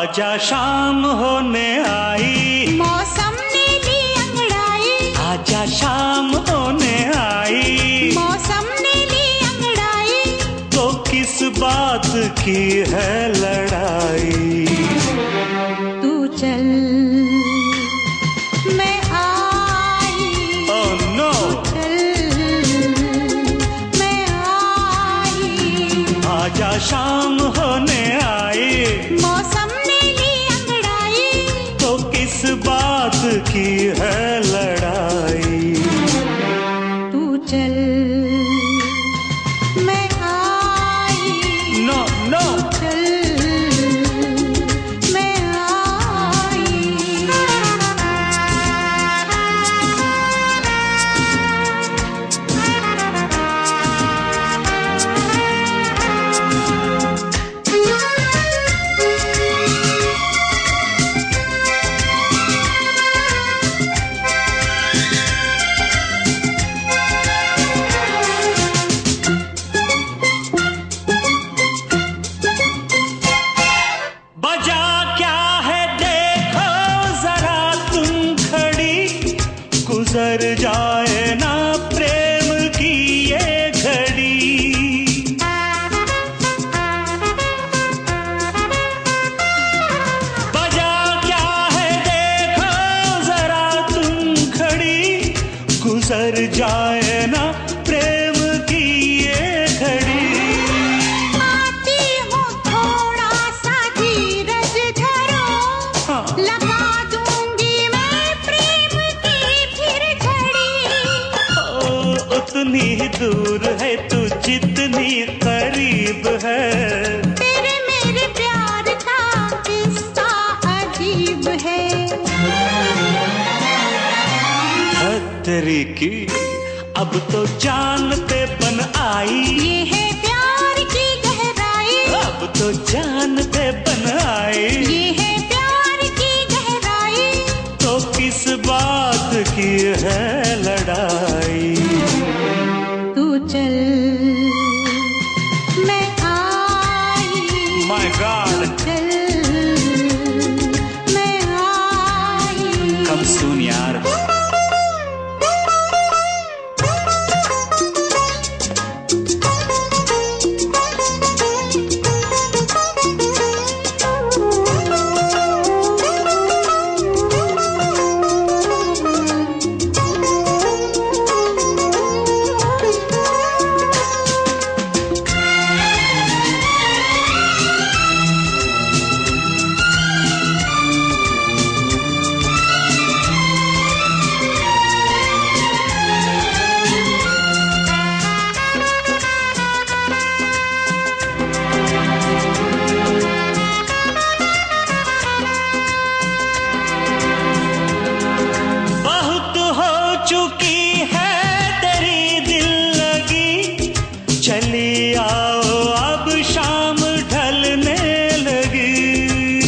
आजा शाम होने आई, मौसम ने ली अंगड़ाई। आजा शाम होने आई, मौसम ने ली अंगड़ाई। तो किस बात की है लड़ाई? तू चल मैं आई। ओह नो, मैं आई। आजा शाम होने आई, मौसम ने ली अंगड़ाई। तो किस बात की है लड़ाई? तू चल मैं आई। नो नो, चल मैं आई। बजा क्या है देखो जरा तुम खड़ी, गुजर जाए ना प्रेम की ये घड़ी। बजा क्या है देखो जरा तुम खड़ी, गुजर जाए ना प्रेम की ये घड़ी। आती हूँ थोड़ा सा धीरज धरो, हाँ। लगा दूंगी मैं प्रेम की फिर घड़ी। ओ, उतनी ही दूर है तू जितनी करीब है, तेरे मेरे प्यार का किस्सा अजीब है। तेरी की अब तो जानते बन आई, ये है प्यार की गहराई। अब तो जानते बन आई, ये है प्यार की गहराई। तो किस बात की है लड़ाई? तू चल मैं आई। माय गॉड, चल मैं आई। कम सून यार। बहुत हो चुकी है तेरी दिल लगी, चली आओ अब शाम ढलने लगी।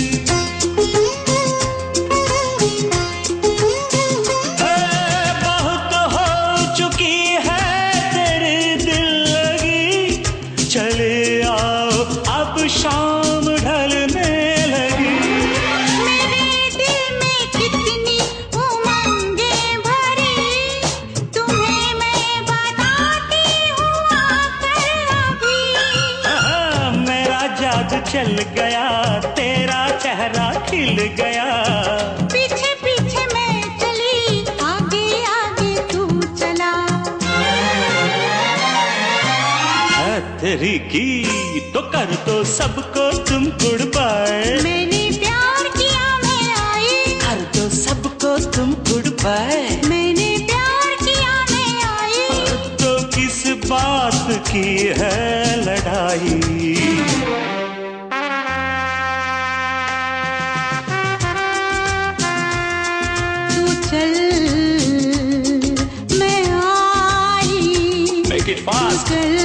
बहुत हो चुकी है तेरी दिल लगी, चले आओ अब शाम ढलने लगी। मेरे दिल में कितनी उमंगें भरी, तुम्हें मैं बताती हूँ आकर अभी। मेरा जादू चल गया, तेरा चेहरा खिल गया। पीछे पीछे मैं चली, आगे आगे तू चला। तेरी की तो कर दो सबको तुम गुड बाय, मैंने प्यार किया मैं आई। कर दो सबको तुम गुड बाय। मैंने प्यार किया मैं आई। तो किस बात की है लड़ाई? तू चल मैं आई। Make it fast. चल